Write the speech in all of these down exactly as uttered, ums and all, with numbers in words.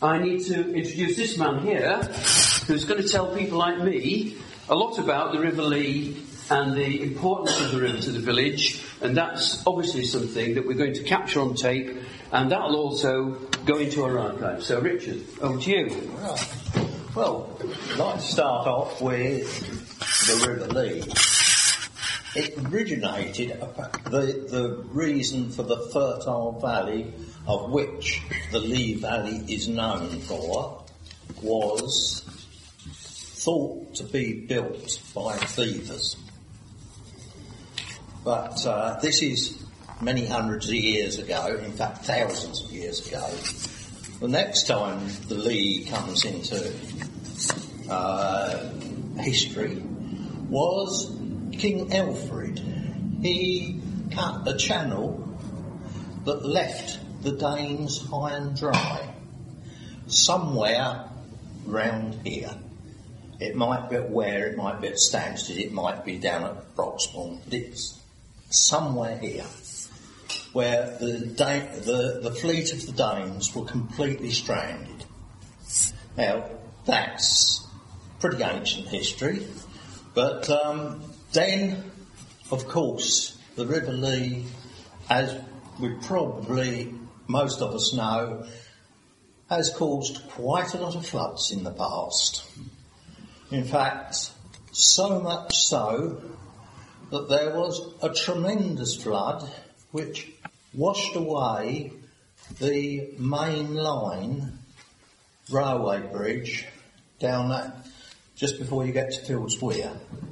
I need to introduce this man here, who's going to tell people like me a lot about the River Lee and the importance of the river to the village, and that's obviously something that we're going to capture on tape, and that'll also go into our archive. So, Richard, over to you. Right. Well, I'd like to start off with the River Lee. It originated, the, the reason for the fertile valley of which the Lee Valley is known for was thought to be built by thievers. But uh, this is many hundreds of years ago, in fact thousands of years ago. The next time the Lee comes into uh, history was King Alfred. He cut a channel that left the Danes high and dry, somewhere round here. It might be at Ware, it might be at Stansted, it might be down at Broxbourne, but it's somewhere here, where the, Dan- the the fleet of the Danes were completely stranded. Now, that's pretty ancient history, but um, then, of course, the River Lee, as we probably, most of us know, has caused quite a lot of floods in the past. In fact, so much so that there was a tremendous flood which washed away the main line railway bridge down that just before you get to Fields Weir.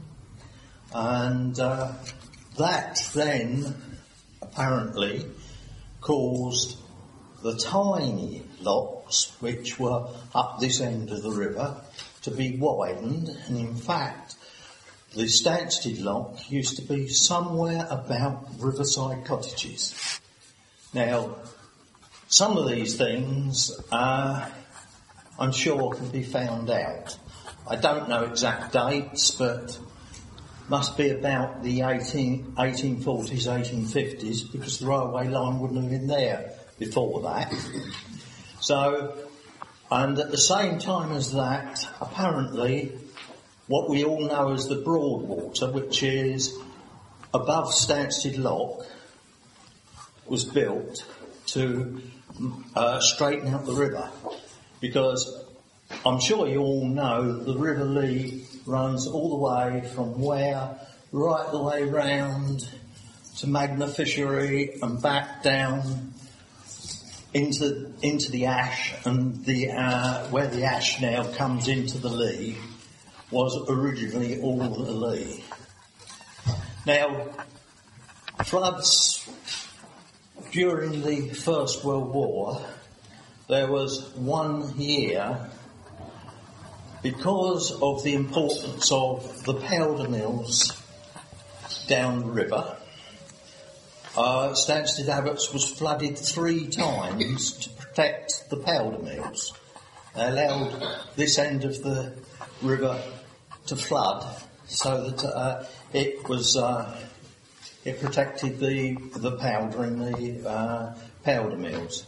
And uh, that then apparently caused the tiny locks which were up this end of the river to be widened, and in fact the Stansted Lock used to be somewhere about Riverside Cottages. Now, some of these things, uh, I'm sure, can be found out. I don't know exact dates, but must be about the eighteen, eighteen forties, eighteen fifties, because the railway line wouldn't have been there before that. So, and at the same time as that, apparently, what we all know as the Broadwater, which is above Stansted Lock, was built to uh, straighten out the river. Because I'm sure you all know the River Lee runs all the way from Ware right the way round to Magna Fishery and back down into into the Ash, and the uh, where the Ash now comes into the Lee was originally all the Lee. Now, floods during the First World War, there was one year, because of the importance of the powder mills down the river, uh, Stansted Abbots was flooded three times to protect the powder mills. They allowed this end of the river to flood so that uh, it was uh, it protected the the powder in the uh, powder mills.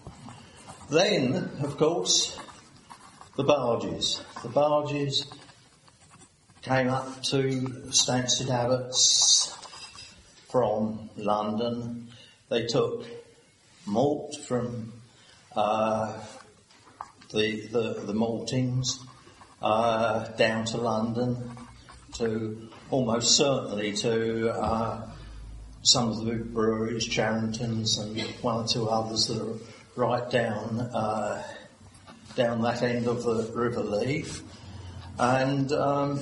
Then, of course, the barges. The barges came up to Stansted Abbots from London. They took malt from uh, the, the the maltings uh, down to London, to almost certainly to uh, some of the big breweries, Charrington's and one or two others that are right down uh, down that end of the River Lee, and um,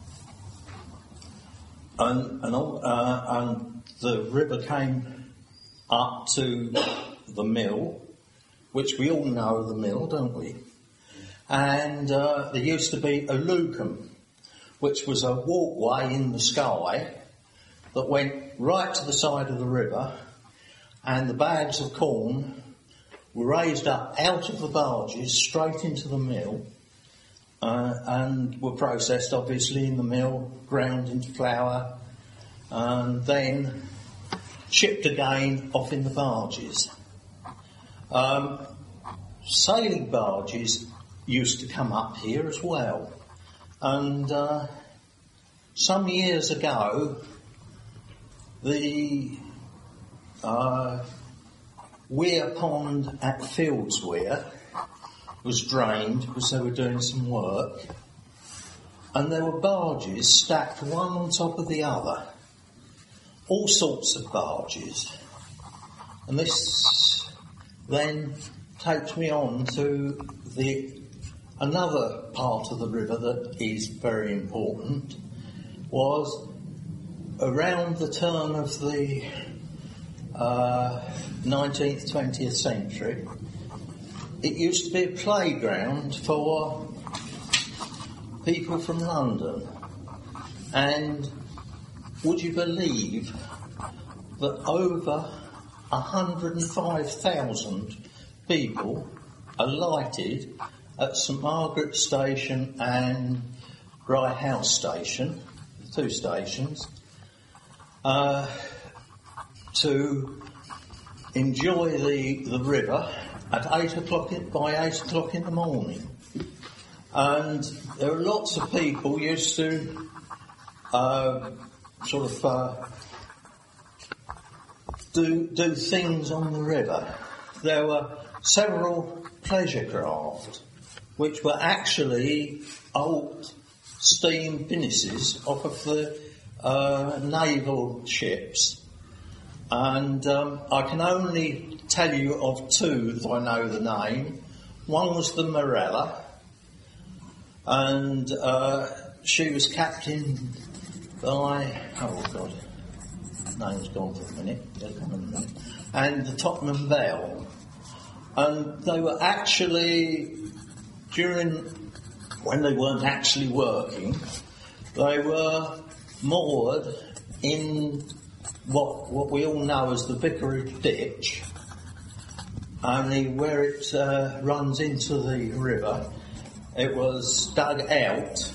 and and, uh, and the river came up to the mill, which we all know the mill, don't we? And uh, there used to be a lucum, which was a walkway in the sky that went right to the side of the river, and the bags of corn were raised up out of the barges straight into the mill, uh, and were processed obviously in the mill, ground into flour, and then shipped again off in the barges. Um, sailing barges used to come up here as well. And uh, some years ago, the uh, Weir Pond at Fieldsweir was drained because they were doing some work, and there were barges stacked one on top of the other, all sorts of barges. And this then takes me on to the another part of the river that is very important. Was around the turn of the uh, nineteenth, twentieth century, it used to be a playground for people from London. And would you believe that over one hundred five thousand people alighted at St Margaret's Station and Rye House Station, two stations, uh, to enjoy the, the river at eight o'clock in, by eight o'clock in the morning. And there were lots of people used to uh, sort of uh, do do things on the river. There were several pleasure craft, which were actually old steam pinnaces off of the uh, naval ships. And um, I can only tell you of two that I know the name. One was the Morella, and uh, she was captained by, oh God, name's gone for a minute, they'll come in a minute, and the Tottenham Belle. And they were actually, during, when they weren't actually working, they were moored in what what we all know as the Vicarage Ditch, only where it uh, runs into the river, it was dug out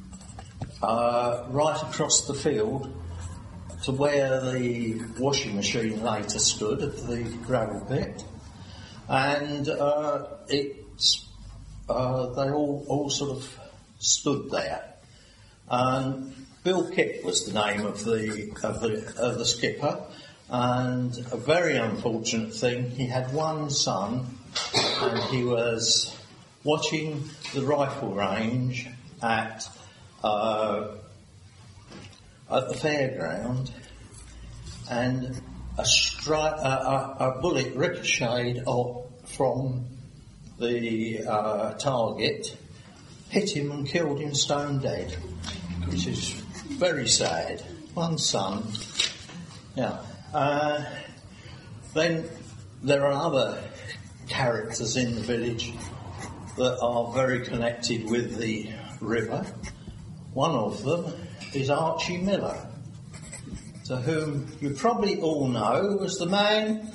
uh, right across the field to where the washing machine later stood at the gravel pit, and uh, it's uh, they all, all sort of stood there. And Bill Kipp was the name of the of the of the skipper, and a very unfortunate thing, he had one son, and he was watching the rifle range at uh, at the fairground, and a, stri- a, a, a bullet ricocheted off from the uh, target, hit him and killed him stone dead, which is very sad. One son. Yeah. Uh, then there are other characters in the village that are very connected with the river. One of them is Archie Miller, to whom you probably all know was the man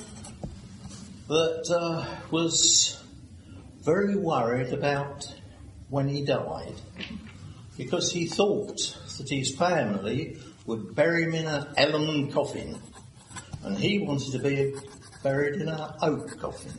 that uh, was very worried about when he died, because he thought that his family would bury him in an elm coffin, and he wanted to be buried in an oak coffin.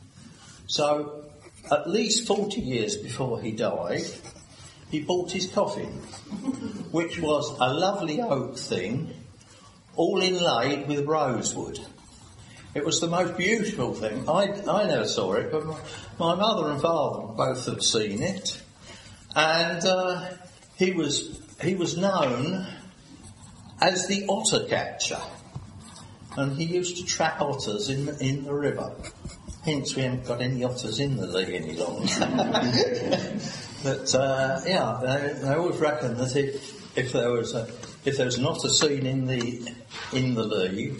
So, at least forty years before he died, he bought his coffin, which was a lovely oak thing, all inlaid with rosewood. It was the most beautiful thing. I, I never saw it, but my, my mother and father both had seen it, and uh, he was he was known as the otter catcher, and he used to trap otters in the, in the river. Hence, we haven't got any otters in the Lee any longer. But uh, yeah, they, they always reckon that if if there was a if there was an otter seen in the in the Lee,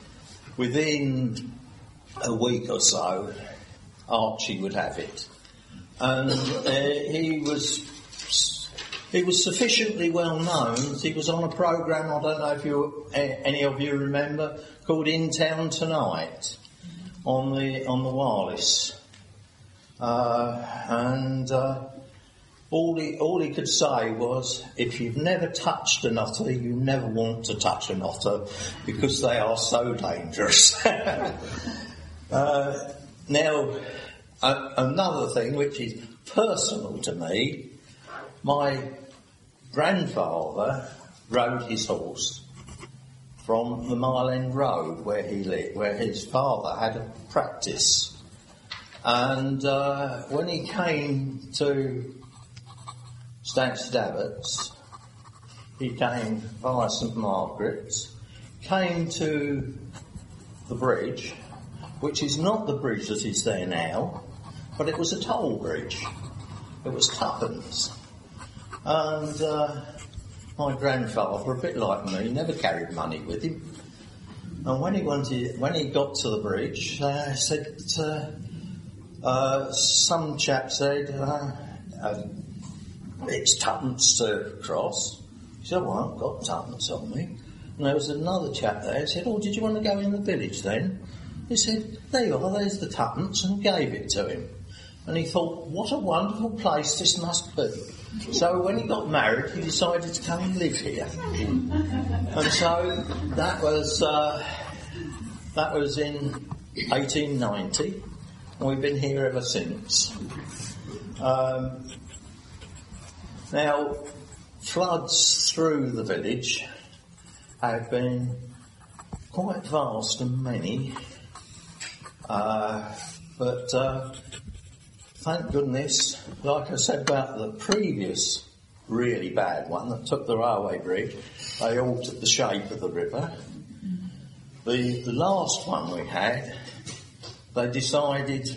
within a week or so, Archie would have it, and uh, he was. He was sufficiently well known that he was on a programme, I don't know if you, any of you remember, called In Town Tonight on the on the wireless. Uh, and uh, all he all he could say was, if you've never touched an otter, you never want to touch an otter, because they are so dangerous. uh, now, uh, another thing which is personal to me, my grandfather rode his horse from the Mile End Road where he lived, where his father had a practice. And uh, when he came to Stansted Abbots, he came via St Margaret's, came to the bridge, which is not the bridge that is there now, but it was a toll bridge. It was tuppence. And uh, my grandfather, a bit like me, never carried money with him. And when he wanted, when he got to the bridge, uh, said, uh, uh, some chap said, uh, uh, it's tuppence to cross. He said, well, I've got tuppence on me. And there was another chap there who said, oh, did you want to go in the village then? He said, there you are, there's the tuppence, and gave it to him. And he thought, what a wonderful place this must be. So when he got married, he decided to come and live here. And so that was uh, that was in eighteen ninety, and we've been here ever since. Um, now, floods through the village have been quite vast and many, uh, but uh, thank goodness, like I said about the previous really bad one that took the railway bridge, they altered the shape of the river. The, the last one we had, they decided,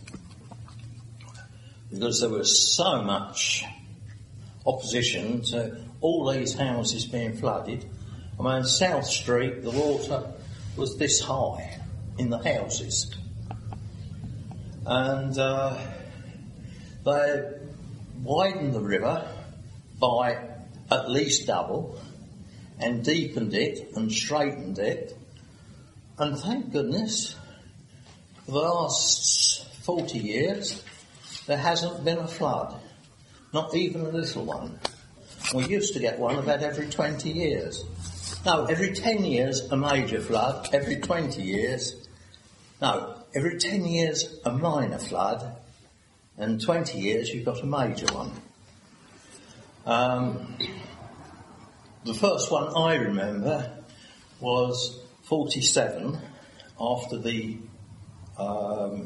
because there was so much opposition to all these houses being flooded. I mean, South Street, the water was this high in the houses. And uh, they widened the river by at least double and deepened it and straightened it. And thank goodness, for the last forty years, there hasn't been a flood. Not even a little one. We used to get one about every twenty years. No, every ten years a major flood, every twenty years, no, every ten years a minor flood, and twenty years you've got a major one. Um, the first one I remember was forty-seven, after the um,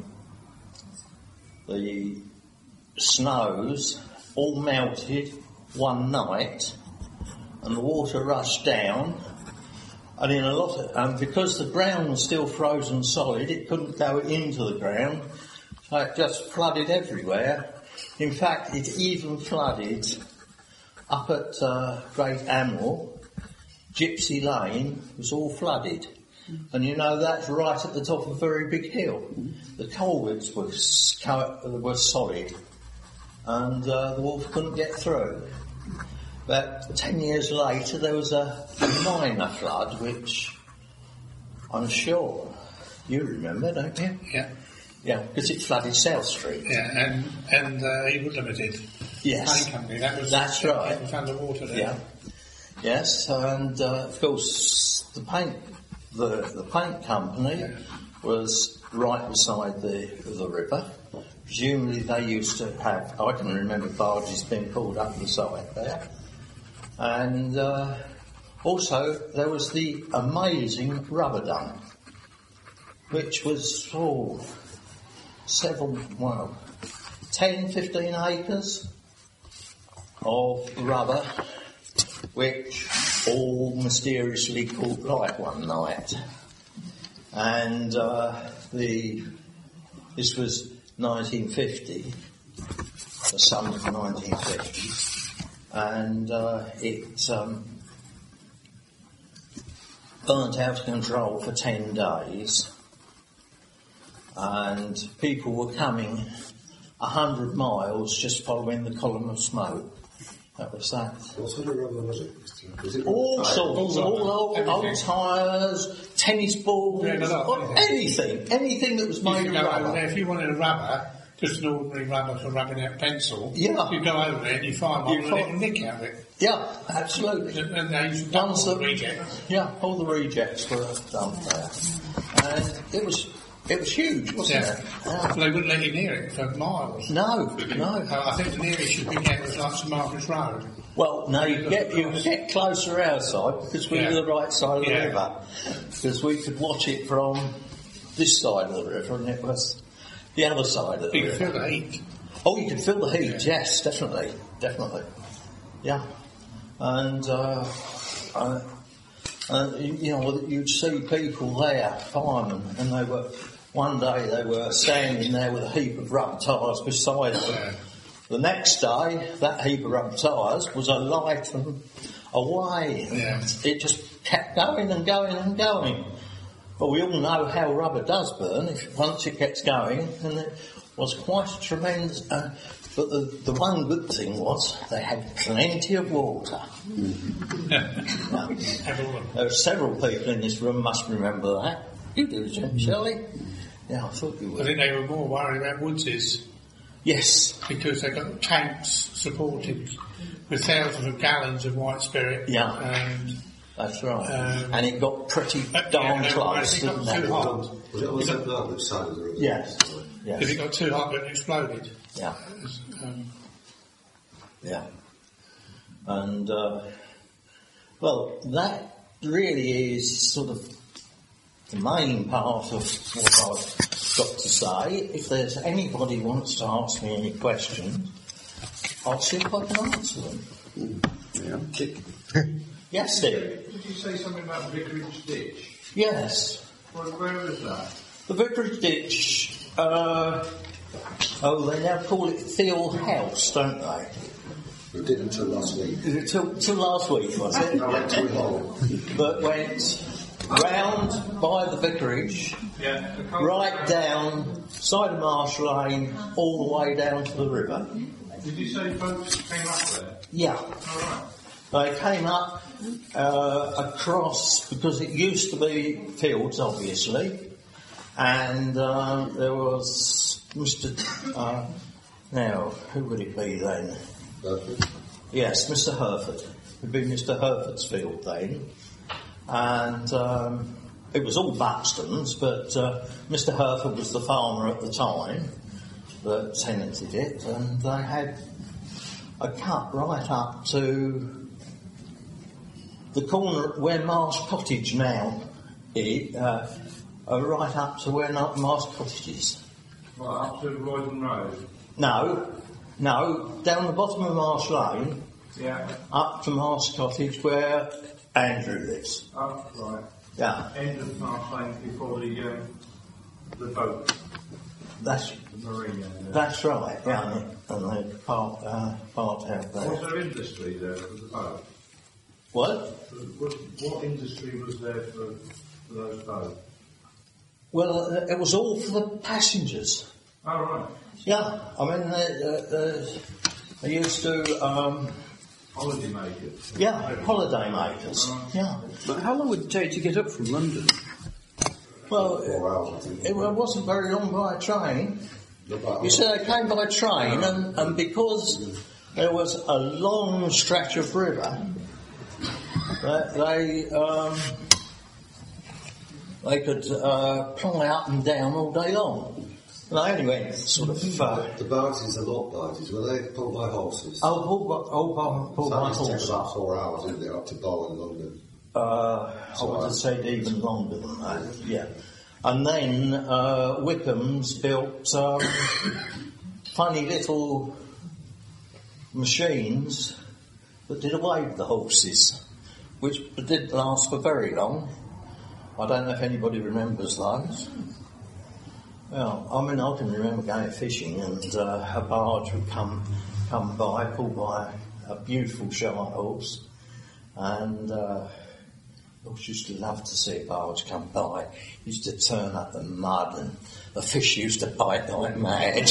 the snows all melted one night, and the water rushed down, and in a lot of, um, because the ground was still frozen solid, it couldn't go into the ground, so it just flooded everywhere. In fact, it even flooded up at uh, Great Amwell. Gypsy Lane was all flooded, and you know that's right at the top of a very big hill. The culverts were, were solid, and uh, the water couldn't get through. But ten years later, there was a, a minor flood, which I'm sure you remember, don't you? Yeah. Yeah, because it flooded South Street. Yeah, and and uh, Eagle Limited. Yes. Paint company. That was That's right. It was underwater there. Yeah. Yes, and uh, of course the paint the the paint company yeah. was right beside the the river. Presumably they used to have, I can remember barges being pulled up the side there. And uh, also there was the amazing rubber dump, which was, oh, several, well, ten, fifteen acres of rubber, which all mysteriously caught light one night. And uh, the this was nineteen fifty, the summer of nineteen fifty, and uh, it um, burnt out of control for ten days, and people were coming a hundred miles just following the column of smoke. That was that. What sort of rubber was it? Was it all sorts, all, all old, old tyres, tennis balls, Yeah, a lot, or anything, anything that was made You of could go over rubber. there, if you wanted a rubber, just an ordinary rubber for rubbing out pencil, Yeah. you go over there and you find one You with a find- little nick out of it. Yeah, absolutely. And, and they used to dump Ones all that- the rejects. Yeah, all the rejects were dumped there. And it was It was huge, wasn't Yeah. it? Yeah. They wouldn't let you near it for miles. No, no. Uh, I think the nearest you could get was like St Margaret's Road. Well, no, you get you get closer our side because we Yeah. were the right side of the Yeah. river, because we could watch it from this side of the river, and it was the other side of the You could river. feel the heat. Oh, you could feel the heat. Yes, definitely, definitely. Yeah, and uh, uh, uh, you, you know, you'd see people there, firemen, and they were. One day they were standing there with a heap of rubber tyres beside them. Yeah. The next day, that heap of rubber tyres was alight and away. Yeah. It just kept going and going and going. But we all know how rubber does burn if once it gets going, and it was quite a tremendous. Uh, but the, the one good thing was they had plenty of water. Now, Had all of them. there are several people in this room must remember that. You do, Shelley? Yeah, I thought you I would. think they were more worried about Woodses Yes. because they got tanks supported with thousands of gallons of white spirit. Yeah. And That's right. Um, and it got pretty uh, darn yeah, close, it got didn't too it? hot. Was it on Saint Margaret's side of the river? Yes. If Yes. it got too hot, it exploded. Yeah. Um, Yeah. And, uh, well, that really is sort of the main part of what I've got to say. If there's anybody who wants to ask me any questions, I'll see if I can answer them. Yeah. Yes, Steve? Did you say something about Vicarage Ditch? Yes. Where, where is that? The Vicarage Ditch, uh, oh, they now call it Thiel House, don't they? We did until last week. Is it till, till last week, was it? I went to it all. That went round by the vicarage, Yeah. right down side of Marsh Lane, all the way down to the river. Did you say folks came up there? Yeah. Alright. They came up uh, across, because it used to be fields, obviously, and uh, there was Mister Uh, now, who would it be then? Perfect. Yes, Mister Herford. It would be Mister Herford's field then. And um, it was all Buxton's, but uh, Mister Herford was the farmer at the time that tenanted it, and they had a cut right up to the corner where Marsh Cottage now is, uh, uh, right up to where Marsh Cottage is. Well, up to Roydon Road. No, no, down the bottom of Marsh Lane, Yeah. up to Marsh Cottage where Andrew lives. Up, right. Yeah, End of Marsh Lane before the, um, the boat, that's the marina. there. that's right. Yeah, and they part uh, part out Was there. there industry there for the boat? What? What, what industry was there for, for those boats? Well, uh, it was all for the passengers. Oh, right. Yeah, I mean they, uh, they, they used to. Um, Holiday makers. yeah, holiday makers. Yeah. But how long would it take to get up from London? Well, Four hours, I think. it, it wasn't very long by train. Not that You see, they came by train, and, and because there was a long stretch of river, they they, um, they could uh, ply up and down all day long. And they only went sort of. Uh, The barges, the lot barges, were they pulled by horses? oh, pulled by, oh, by, pulled by So it takes horse. about four hours, isn't it, up to Bow in London? Uh, I would have said even longer than that. Yeah. And then uh, Wickham's built um, funny little machines that did away with the horses, which didn't last for very long. I don't know if anybody remembers those. Well, I mean, I can remember going fishing, and uh, a barge would come come by, pulled by a beautiful Shire horse, and uh, I used to love to see a barge come by. Used to turn up the mud, and the fish used to bite like mad.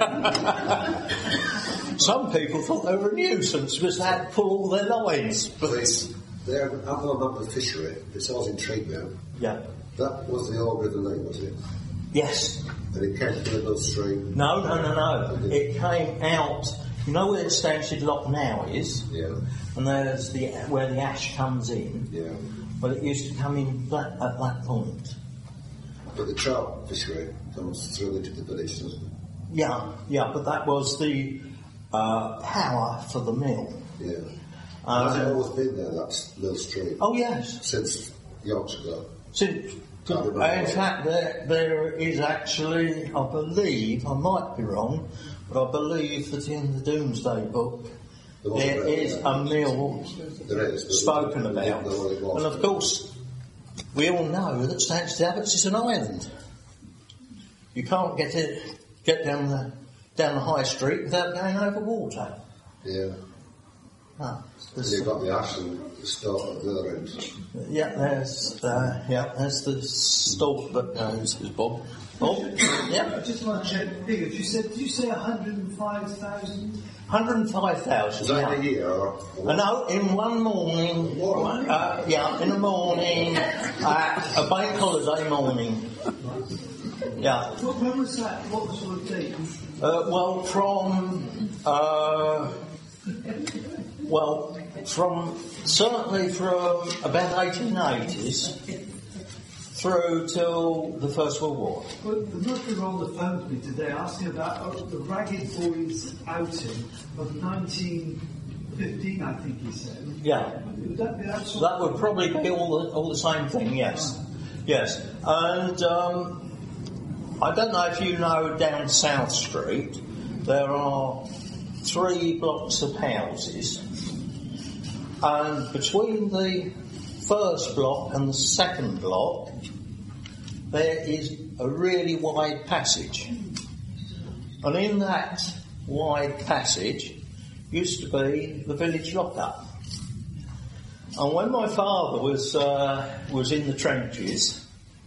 Some people thought they were a nuisance because they had to pull all their lines. But Please, there, I've gone up the fishery, it's always intrigued now. yeah, That was the Old River Lane, was it? yes. And it came from the Mill Stream. No, no, no, no. It came out. You know where the Stansted Lock now is, Yeah, and there's the where the ash comes in. yeah. Well, it used to come in that, at that point. But the trout fishery comes through into the village, doesn't it? Yeah, yeah, but that was the uh, power for the mill. Yeah. Uh, Has it always been there, that mill stream? Oh, yes. Since Yorkshire got? Since, Can't in remember. fact, there, there is actually, I believe, I might be wrong, but I believe that in the Doomsday Book, There was a there mill, is yeah. a mill There is. but spoken we about. don't know what it was. And of course, we all know that Stansted Abbots is an island. You can't get it, get down the down the high street without going over water. Yeah. Ah, And there's- you've got the Ashland store at the other end. yeah, there's uh, yeah, there's the stalk that goes. Bob. Bob? Yeah. I just want to check the figures. You said, did you say one hundred five thousand? one hundred five thousand. Is that yeah. in a year or? or Uh, what? no, in one morning, Morning? uh, yeah, in the morning, uh, a bank holiday morning. Yeah, What, when was that? What sort of date? uh, well, from, uh, well, from, certainly from about eighteen eighties through till the First World War. Well, the Muslim on the phone to me today asking about uh, the Ragged Boys outing of nineteen fifteen, I think he said. Yeah. Would that be that sort That would probably be all the, all the same thing, yes. Yes. And um, I don't know if you know down South Street, there are three blocks of houses. And between the first block and the second block, there is a really wide passage. And in that wide passage used to be the village lockup. And when my father was uh, was in the trenches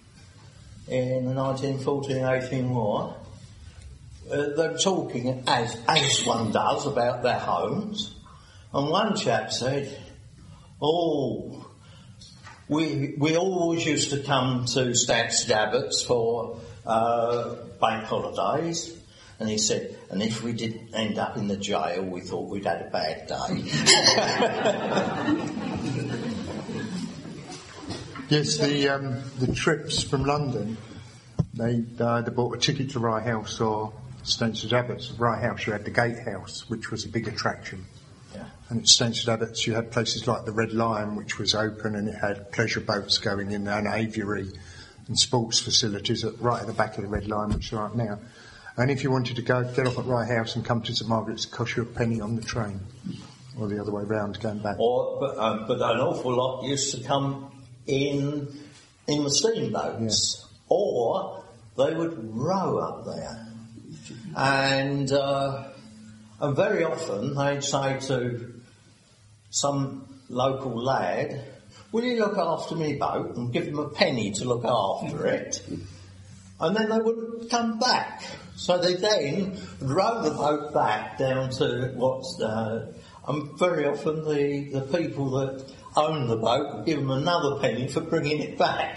in the nineteen fourteen eighteen war, uh, they were talking, as, as one does, about their homes. And one chap said, oh, we we always used to come to Stansted Abbots for uh, bank holidays. And he said, and if we did end up in the jail, we thought we'd had a bad day. Yes, the um, the trips from London, they uh, they bought a ticket to Rye House or Stansted Abbots. Rye House, you had the Gatehouse, which was a big attraction. Yeah. And at Stansted Abbots, you had places like the Red Lion, which was open, and it had pleasure boats going in there, and aviary and sports facilities at, right at the back of the Red Lion, which are up now. And if you wanted to go, get off at Rye House and come to St Margaret's, it cost you a penny on the train, or the other way round, going back. Or, but, um, but an awful lot used to come in in the steamboats, Yeah. or they would row up there, and uh, and very often they'd say to some local lad, "Will you look after me boat?" and give them a penny to look after it, and then they wouldn't come back. So they then row the boat back down to what's uh, and very often the, the people that own the boat would give them another penny for bringing it back.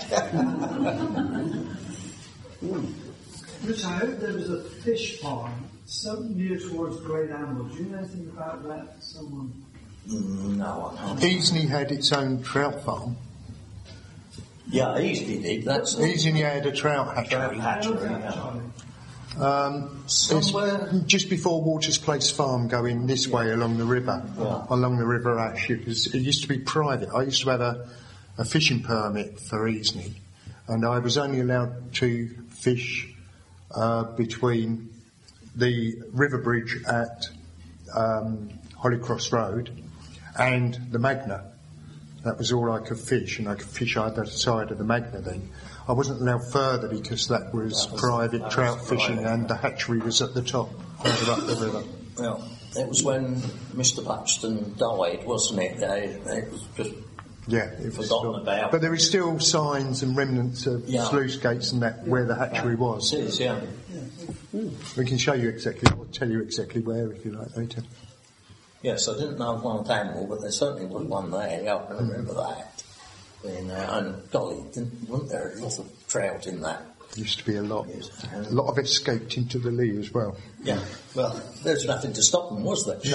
Rich, I heard there was a fish farm some near towards Great Amble. Do you know anything about that? Someone. Mm, no, I can't. Easley had its own trout farm. Yeah, Easley did. That's Easley had a trout trout hatchery. hatchery. Yeah. Um, Somewhere- it's just before Waters Place Farm going this way along the river, Yeah. along the River Ash. It, was, it used to be private. I used to have a, a fishing permit for Easley, and I was only allowed to fish uh, between the river bridge at um, Hollycross Road and the Magna. That was all I could fish, and I could fish either side of the Magna then. I wasn't allowed further because that was, That was- private that trout was fishing, private, and yeah. the hatchery was at the top, further up the river. Well, it was when Mister Buxton died, wasn't it? They, it was just Yeah, it was Forgotten still- about. But there is still signs and remnants of Yeah. sluice gates and that where the hatchery was. it is, yeah. We can show you exactly, or tell you exactly where if you like later. Yes, I didn't know of one at Amble, but there certainly was one there. Yeah, I can remember that. And, uh, and golly, didn't, wasn't there a lot of trout in that? Used to be a lot. Yes. A lot of escaped into the Lee as well. Yeah. Well, there's nothing to stop them, was there?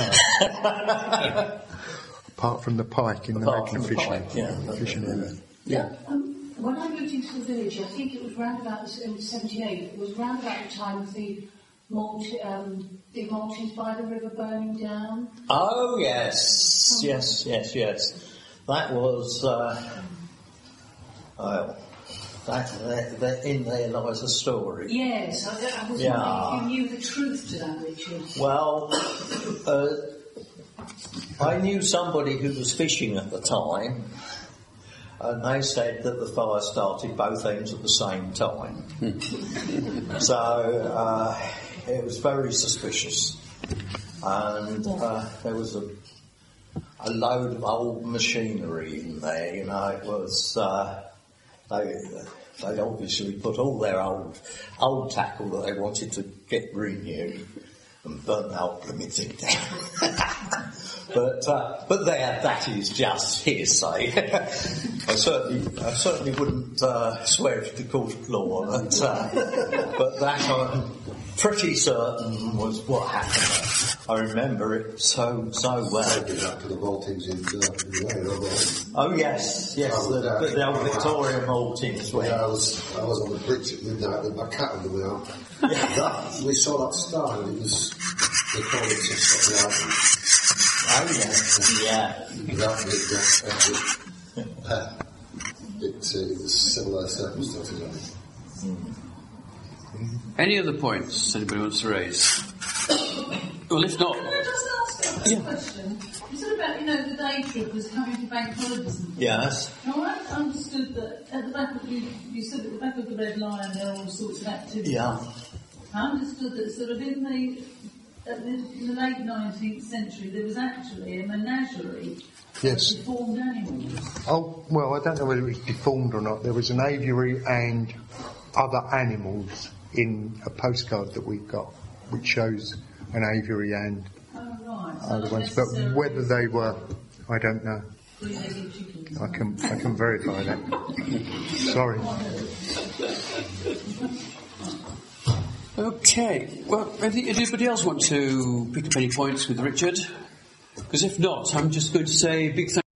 Apart from the pike in the Apart Magna from the fishing, pike, yeah. fishing area. Yeah. Um, when I moved into the village, I think it was round about the, in seventy-eight, it was round about the time of the Malta, um, the Maltese by the river burning down. Oh, yes, yes, yes, yes. That was, uh, well, that, that, that in there lies a story. Yes, I, I was Yeah. wondering if you knew the truth to that, Richard. Well, uh, I knew somebody who was fishing at the time, and they said that the fire started both ends at the same time. So uh, it was very suspicious, and uh, there was a, a load of old machinery in there. You know, it was uh, they they'd obviously put all their old old tackle that they wanted to get renewed and burnt out limited. But uh, but there, that is just hearsay. I certainly I certainly wouldn't uh, swear to the court of law, but, uh, but that I'm pretty certain was what happened. I remember it so so well. Maybe that to the maltings in, uh, in Wales. Oh yes, yes, I was, the, uh, the, the old Victoria maltings. Where Yeah, I was I was on the bridge at midnight with my cat under my arm. That, we saw that star, and it was they called it Six O'Clock Island. Oh yeah, yeah. That big, uh, uh, it, uh, it was similar circumstances. I think. Any other points anybody wants to raise? Well, if not, Can I just ask a Yeah. question? You said about, you know, the day trippers coming to bank holidays and things. Yes. Now, I understood that at the back of, you, you said at the back of the Red Lion there are all sorts of activities. Yeah. I understood that sort of in the, at the, in the late nineteenth century there was actually a menagerie Yes. of deformed animals. Oh, well, I don't know whether it was deformed or not. There was an aviary and other animals in a postcard that we've got, which shows an aviary and Oh, right. So other not ones. But necessarily whether they were, I don't know. three-legged chickens. I can I can verify that. Sorry. okay. Well, any- anybody else want to pick up any points with Richard? Because if not, I'm just going to say a big thank